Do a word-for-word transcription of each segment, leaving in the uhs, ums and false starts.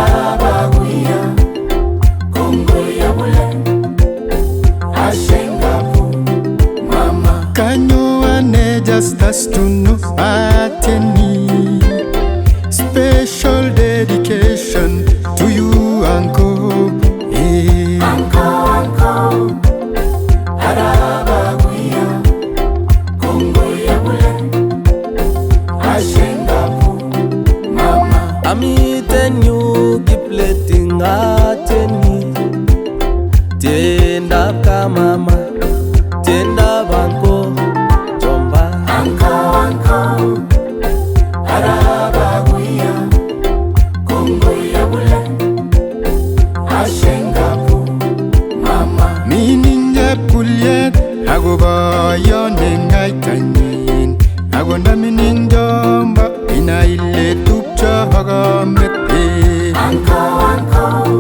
Arabaguya, Congo ya bule, Ashengapu, mama. Kanyo ane just us to know ateni. Special dedication to you, uncle. Hey. Uncle, uncle, Arabaguya, Congo ya bule, Ashengapu, mama. Amiten you keep letting ateni. Tenda ka mama, tenda banko, jomba. Uncle, uncle, Arabaguya, Congo ya bule, Ashengapu, mama. Mininja pulyet agoba yone ngai tanyin. Agonda mininjomba ina ile tupcha hagamete. Uncle, uncle,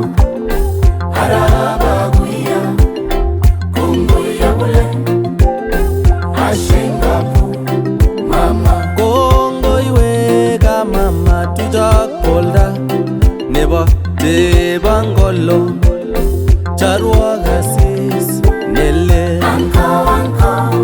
Arabaguya, Congo ya bule, Ashengapu, mama. Congo iweka mama tuja kolda. Nebo te bangolo, charwa gasis nele. Uncle, uncle,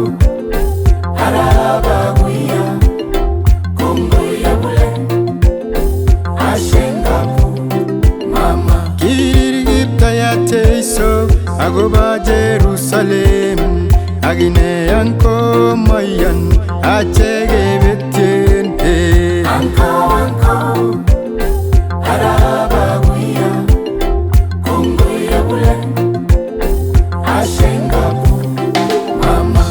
Arabaguya, Congo ya bule, Ashengapu, mama. Kirigipta ya teiso agoba Jerusalem. Agine yanko mayan achege betyen. Uncle, uncle, Arabaguya, Congo ya bule, Ashengapu, mama.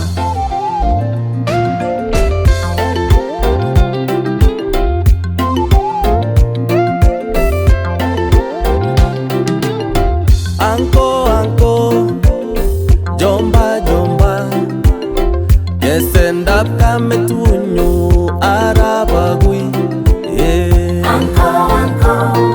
Anko anko, jomba jomba. Yes end up kametunyu Arabagui. Yeah. Uncle, uncle,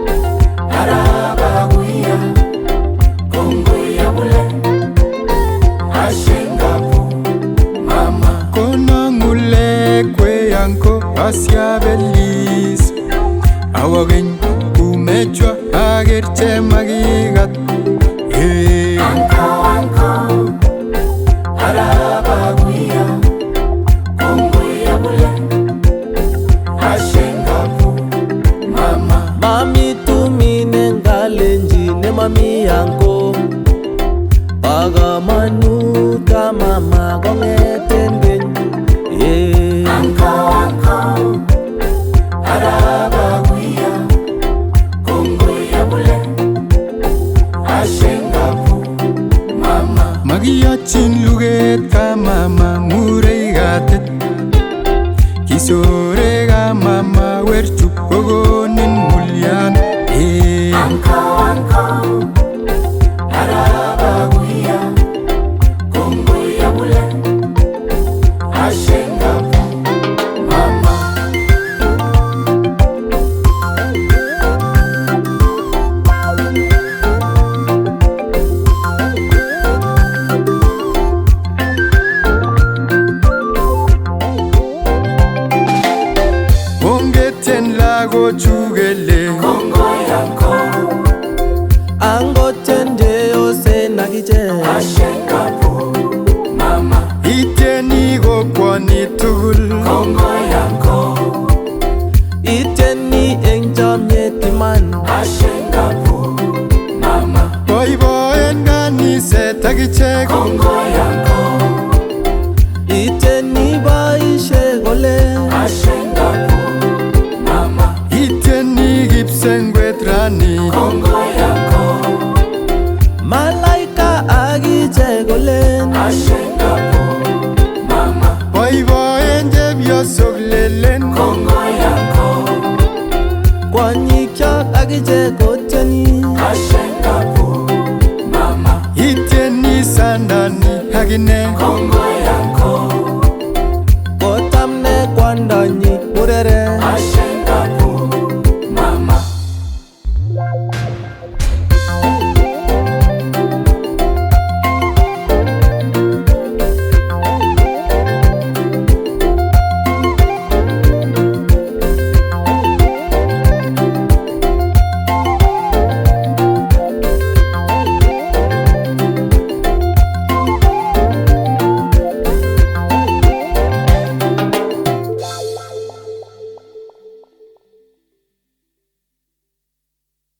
Arabaguya, Congo ya bule, Ashengapu, mama. Kono ngule kwe yanko asya belis. Awagin kumechwa agirche magigat. Hey. Uncle, uncle, Arabaguya, Congo ya bule, Ashengapu, mama. Mami tumine ngalenji ne mami yanko. Pagamanuta mama gongetenden. Yeah. Uncle, uncle, Arabaguya, Congo ya bule, Ashengapu, mama. Magiyachin luget ka mama murei gatet. Kisore ka mama werchup kogonin mulyan. Hey. Uncle, uncle, Arabaguya, Congo ya bule, Ashengapu, mama. Ongetien lago chugele. Congo yanko, Ango tende ose nagije. Ashengapu, mama. Itieni go kwani tugul. Congo yanko, Iteni engjam yetiman. Ashengapu, mama. Boiboen kaniset akichek. Congo yanko, Iteni baishe gole. Ashengapu, mama. Itieni kipsengwet rani. Congo yanko, Malaika agije golen. Ashengapu, mama. Boiboen chepyosok lelen. Congo yanko, Kwanyikyak agije kotieni. Ashengapu, mama. Itieni sandani akine. Congo yanko, Kotamne kwandanyi murere. Ashengapu, mama.